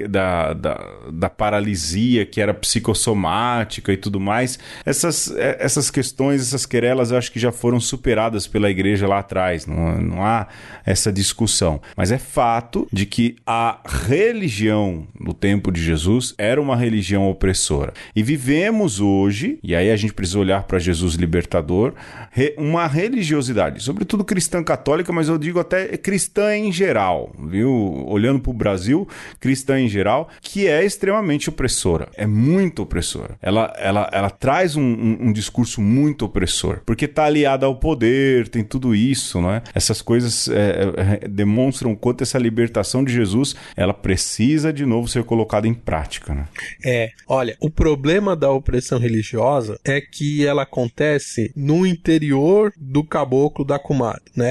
da paralisia que era psicossomática e tudo mais. Essas questões, essas querelas, eu acho que já foram superadas pela igreja lá atrás, não há essa discussão, mas é fato de que a religião no tempo de Jesus era uma religião opressora. E vivemos hoje, e aí a gente precisa olhar para Jesus libertador, uma religiosidade, sobretudo cristã católica, mas eu digo até cristã em geral, viu? Olhando para o Brasil, cristã em geral, que é extremamente opressora. É muito opressora. Ela traz um discurso muito opressor, porque está aliada ao poder, tem tudo isso, não é? Essas coisas demonstram o quanto essa libertação de Jesus, ela precisa de novo ser colocada em prática. Né? Olha, o problema da opressão religiosa é que ela acontece no interior do caboclo da comadre, né?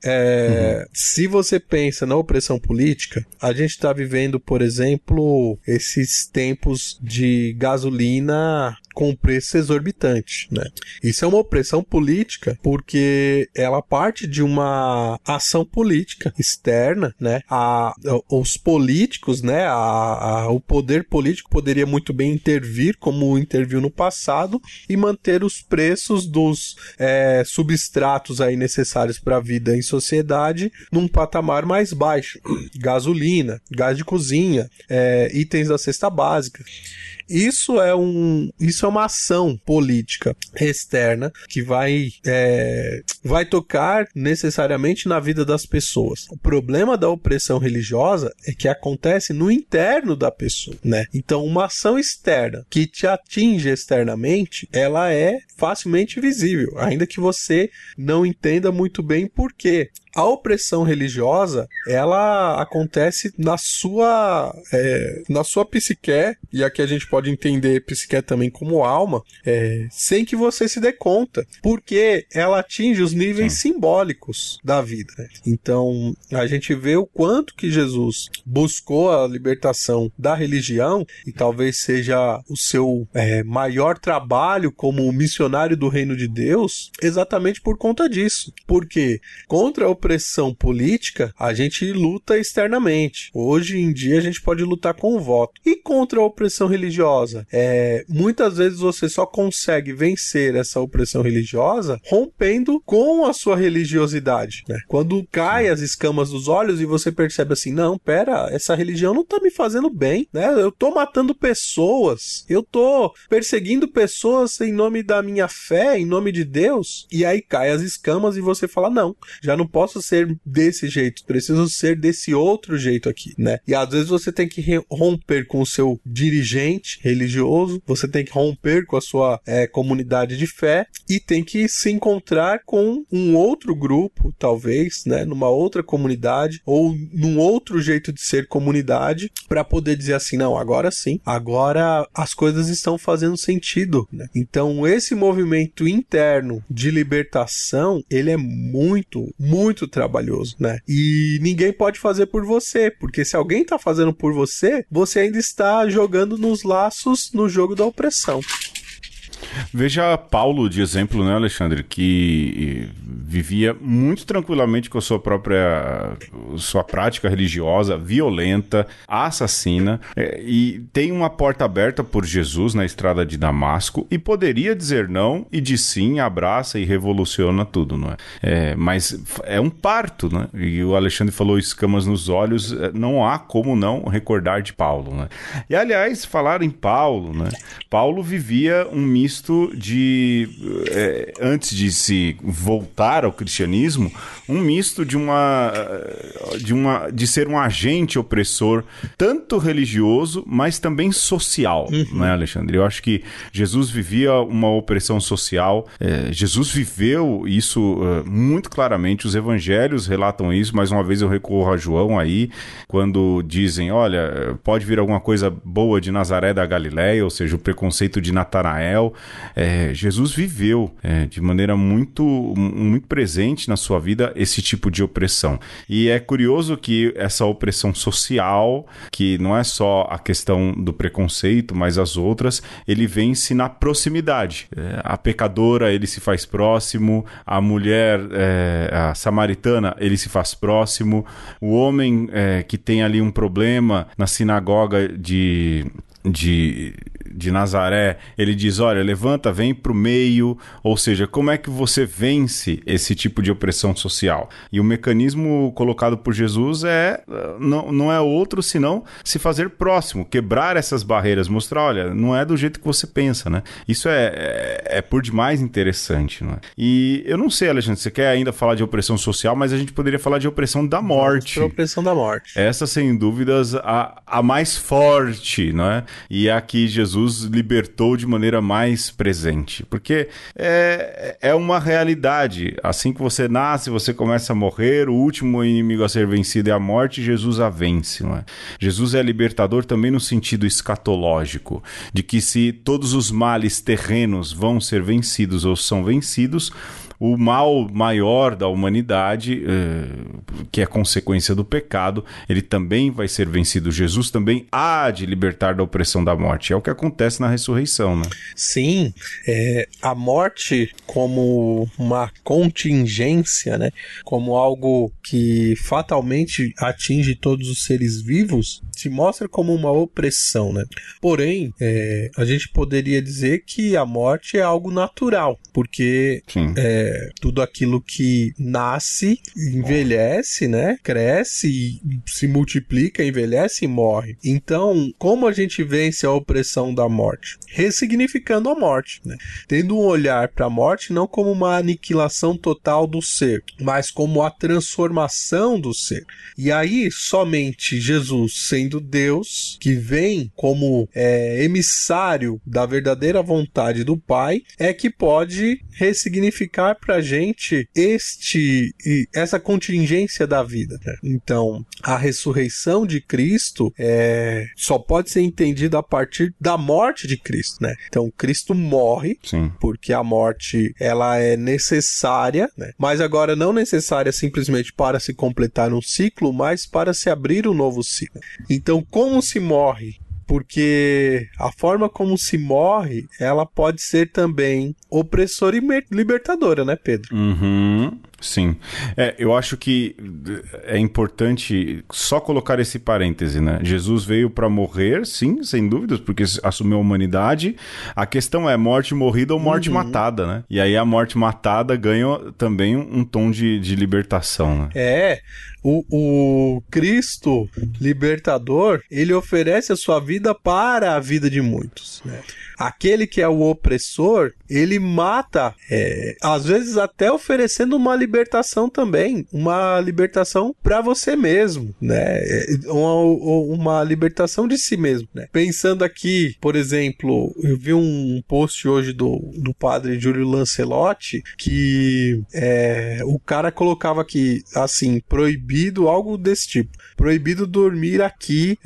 Se você pensa na opressão política, a gente está vivendo, por exemplo, esses tempos de gasolina com preço exorbitante, né? Isso é uma opressão política porque ela parte de uma ação política externa, né? Os políticos, né? o poder político poderia muito bem intervir, como interviu no passado, e manter os preços dos substratos aí necessários para a vida em sociedade num patamar mais baixo. Gasolina, gás de cozinha, itens da cesta básica. Isso é uma ação política externa que vai tocar necessariamente na vida das pessoas. O problema da opressão religiosa é que acontece no interno da pessoa, né? Então, uma ação externa que te atinge externamente, ela é facilmente visível, ainda que você não entenda muito bem por quê. A opressão religiosa, ela acontece na sua psique, e aqui a gente pode entender psique também como alma, sem que você se dê conta, porque ela atinge os níveis simbólicos da vida. Então, a gente vê o quanto que Jesus buscou a libertação da religião, e talvez seja o seu maior trabalho como missionário do reino de Deus, exatamente por conta disso. Porque contra a opressão política, a gente luta externamente. Hoje em dia a gente pode lutar com o voto. E contra a opressão religiosa? Muitas vezes você só consegue vencer essa opressão religiosa rompendo com a sua religiosidade, né? Quando cai as escamas dos olhos e você percebe assim, não, pera, essa religião não tá me fazendo bem, né? Eu tô matando pessoas, eu tô perseguindo pessoas em nome da minha fé, em nome de Deus, e aí cai as escamas e você fala, não, já não posso ser desse jeito, preciso ser desse outro jeito aqui, né? E às vezes você tem que romper com o seu dirigente religioso, você tem que romper com a sua comunidade de fé e tem que se encontrar com um outro grupo, talvez, né? Numa outra comunidade ou num outro jeito de ser comunidade para poder dizer assim, não, agora sim, agora as coisas estão fazendo sentido, né? Então esse movimento interno de libertação, ele é muito, muito trabalhoso, né? E ninguém pode fazer por você, porque se alguém tá fazendo por você, você ainda está jogando nos laços no jogo da opressão. Veja Paulo de exemplo, né, Alexandre, que vivia muito tranquilamente com a sua prática religiosa, violenta, assassina, e tem uma porta aberta por Jesus na estrada de Damasco, e poderia dizer não, e diz sim, abraça e revoluciona tudo, não é? Mas é um parto, né? E o Alexandre falou escamas nos olhos, não há como não recordar de Paulo, né? E aliás, falar em Paulo, né? Paulo vivia um misto de, antes de se voltar ao cristianismo, um misto de ser um agente opressor, tanto religioso, mas também social, né, Alexandre? Eu acho que Jesus vivia uma opressão social, Jesus viveu isso muito claramente, os evangelhos relatam isso, mais uma vez eu recorro a João aí, quando dizem, olha, pode vir alguma coisa boa de Nazaré da Galileia, ou seja, o preconceito de Natanael. Jesus viveu de maneira muito, muito presente na sua vida esse tipo de opressão. E é curioso que essa opressão social, que não é só a questão do preconceito, mas as outras, ele vence na proximidade. A pecadora, ele se faz próximo, a mulher, a samaritana, ele se faz próximo, o homem que tem ali um problema na sinagoga de Nazaré, ele diz, olha, levanta, vem pro meio, ou seja, como é que você vence esse tipo de opressão social? E o mecanismo colocado por Jesus não é outro senão se fazer próximo, quebrar essas barreiras, mostrar, olha, não é do jeito que você pensa, né? Isso é por demais interessante, não é? E eu não sei, Alexandre, você quer ainda falar de opressão social, mas a gente poderia falar de opressão da morte. Opressão da morte. Essa, sem dúvidas, a mais forte, não é? E a que Jesus libertou de maneira mais presente, porque é uma realidade. Assim que você nasce, você começa a morrer, o último inimigo a ser vencido é a morte, Jesus a vence, não é? Jesus é libertador também no sentido escatológico, de que se todos os males terrenos vão ser vencidos ou são vencidos, o mal maior da humanidade, que é consequência do pecado, ele também vai ser vencido. Jesus também há de libertar da opressão da morte. É o que acontece na ressurreição, né? Sim, a morte como uma contingência, né? Como algo que fatalmente atinge todos os seres vivos, se mostra como uma opressão, né? Porém, a gente poderia dizer que a morte é algo natural, porque tudo aquilo que nasce, envelhece, né? Cresce, se multiplica, envelhece e morre. Então, como a gente vence a opressão da morte? Ressignificando a morte, né? Tendo um olhar para a morte não como uma aniquilação total do ser, mas como a transformação do ser. E aí, somente Jesus, sendo Deus, que vem como emissário da verdadeira vontade do Pai, é que pode ressignificar pra gente essa contingência da vida, né? Então, a ressurreição de Cristo só pode ser entendida a partir da morte de Cristo, né? Então, Cristo morre, porque a morte ela é necessária, né? Mas agora não necessária simplesmente para se completar um ciclo, mas para se abrir um novo ciclo. Então, como se morre? Porque a forma como se morre, ela pode ser também opressora e libertadora, né, Pedro? Sim. Eu acho que é importante só colocar esse parêntese, né? Jesus veio para morrer, sim, sem dúvidas, porque assumiu a humanidade. A questão é morte morrida ou morte matada, né? E aí a morte matada ganha também um tom de libertação, né? O Cristo libertador, ele oferece a sua vida para a vida de muitos, né? Aquele que é o opressor, ele mata, às vezes até oferecendo uma libertação também, uma libertação para você mesmo, né? Uma libertação de si mesmo, né? Pensando aqui, por exemplo, eu vi um post hoje do padre Júlio Lancelotti, que o cara colocava aqui, assim, proibido, algo desse tipo, proibido dormir aqui,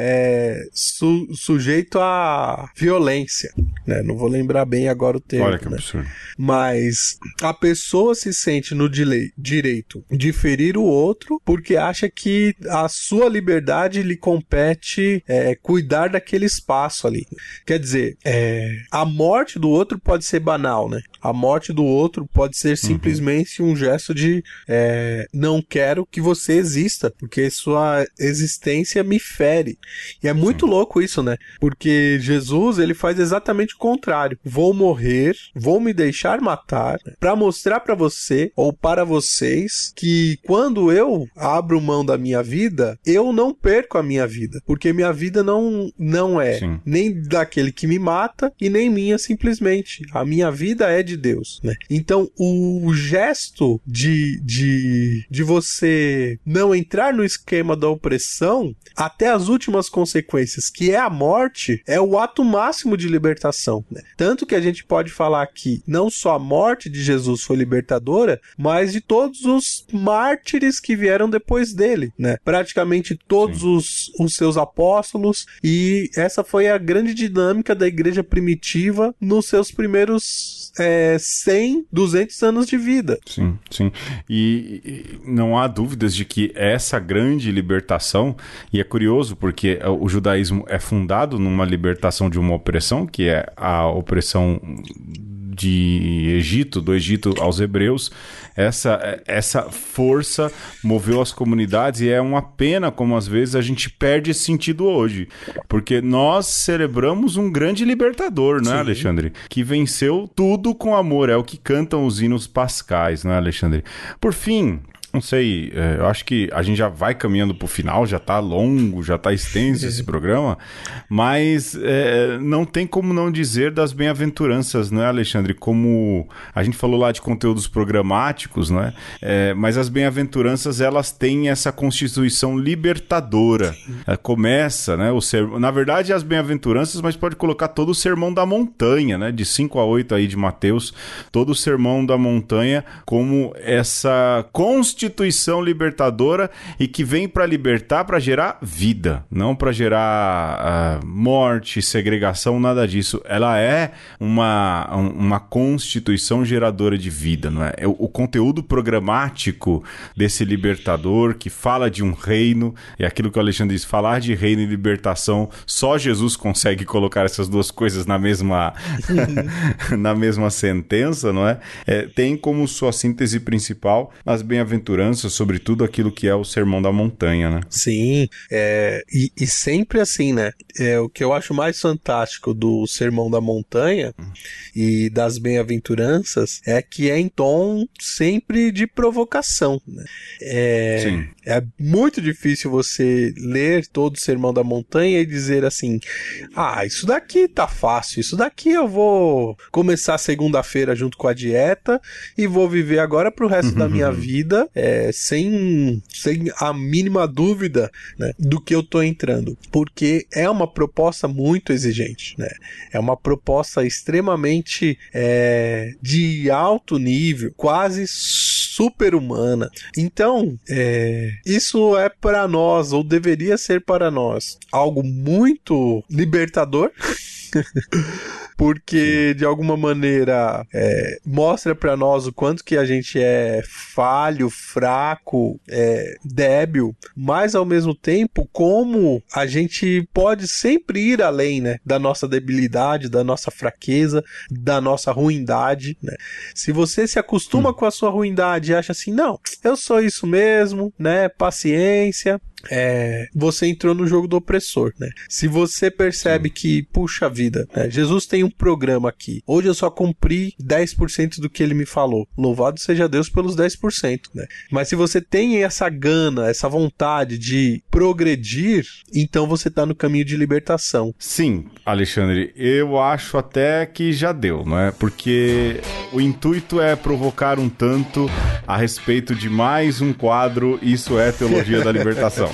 sujeito a violência, né? Não vou lembrar bem agora o termo. Olha que absurdo. Mas a pessoa se sente no direito de ferir o outro porque acha que a sua liberdade lhe compete cuidar daquele espaço ali. Quer dizer, a morte do outro pode ser banal, né? A morte do outro pode ser simplesmente um gesto de não quero que você exista, porque sua existência me fere. E é muito louco isso, né? Porque Jesus, ele faz exatamente o contrário. Vou morrer, vou me deixar matar, para mostrar para você, ou para vocês, que quando eu abro mão da minha vida, eu não perco a minha vida, porque minha vida não é nem daquele que me mata e nem minha simplesmente. A minha vida é de Deus, né? Então, o gesto de você não entrar no esquema da opressão até as últimas consequências, que é a morte, é o ato máximo de libertação, né? Tanto que a gente pode falar que não só a morte de Jesus foi libertadora, mas de todos os mártires que vieram depois dele, né? Praticamente todos os seus apóstolos, e essa foi a grande dinâmica da igreja primitiva nos seus primeiros 100, 200 anos de vida. Sim. E não há dúvidas de que essa grande libertação, e é curioso porque o judaísmo é fundado numa libertação de uma opressão, que é a opressão do Egito aos hebreus. Essa força moveu as comunidades, e é uma pena como às vezes a gente perde esse sentido hoje, porque nós celebramos um grande libertador, não é, Alexandre? Que venceu tudo com amor, é o que cantam os hinos pascais, não é, Alexandre? Por fim, não sei, eu acho que a gente já vai caminhando pro final, já tá longo, já tá extenso esse programa, mas não tem como não dizer das bem-aventuranças, não é, Alexandre? Como a gente falou lá de conteúdos programáticos, não é? Mas as bem-aventuranças, elas têm essa constituição libertadora. Começa, né, na verdade, as bem-aventuranças, mas pode colocar todo o Sermão da Montanha, né, de 5 a 8 aí de Mateus, todo o Sermão da Montanha como essa constituição constituição libertadora e que vem para libertar, para gerar vida, não para gerar morte, segregação, nada disso. Ela é uma constituição geradora de vida, não é? O conteúdo programático desse libertador que fala de um reino, e aquilo que o Alexandre disse, falar de reino e libertação, só Jesus consegue colocar essas duas coisas na mesma sentença, não é? Tem como sua síntese principal as bem-aventuranças, sobretudo aquilo que é o Sermão da Montanha, né? Sim, e sempre assim, né? O que eu acho mais fantástico do Sermão da Montanha e das bem-aventuranças é que é em tom sempre de provocação, né? Sim. É muito difícil você ler todo o Sermão da Montanha e dizer assim, isso daqui tá fácil, isso daqui eu vou começar segunda-feira junto com a dieta e vou viver agora pro resto da minha vida sem a mínima dúvida, né, do que eu tô entrando, porque é uma proposta muito exigente, né? É uma proposta extremamente de alto nível, quase super-humana. Então, isso é para nós, ou deveria ser para nós, algo muito libertador, porque de alguma maneira mostra para nós o quanto que a gente é falho, fraco, débil, mas ao mesmo tempo como a gente pode sempre ir além, né, da nossa debilidade, da nossa fraqueza, da nossa ruindade, né? Se você se acostuma com a sua ruindade e acha assim, não, eu sou isso mesmo, né, paciência, você entrou no jogo do opressor, né? Se você percebe que, puxa vida, né, Jesus tem um programa aqui, hoje eu só cumpri 10% do que ele me falou, louvado seja Deus pelos 10%, né? Mas se você tem essa gana, essa vontade de progredir, então você tá no caminho de libertação. Sim, Alexandre, eu acho até que já deu, não é? Porque o intuito é provocar um tanto a respeito de mais um quadro, isso é Teologia da Libertação.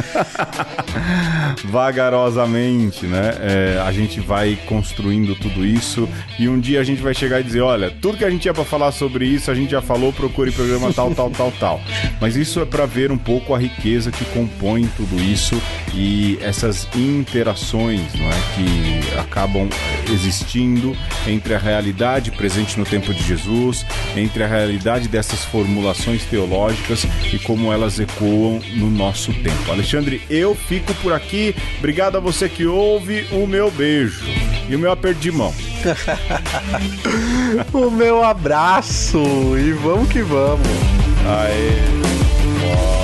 Vagarosamente, né? A gente vai construindo tudo isso e um dia a gente vai chegar e dizer, olha, tudo que a gente tinha pra falar sobre isso, a gente já falou, procure programa tal. Mas isso é pra ver um pouco a riqueza que compõe tudo isso e essas interações, não é? Que acabam existindo entre a realidade presente no tempo de Jesus, entre a realidade dessas formulações teológicas e como elas ecoam no nosso tempo. Alexandre, eu fico por aqui. Obrigado a você que ouve. O meu beijo e o meu aperto de mão. O meu abraço. E vamos que vamos. Aê.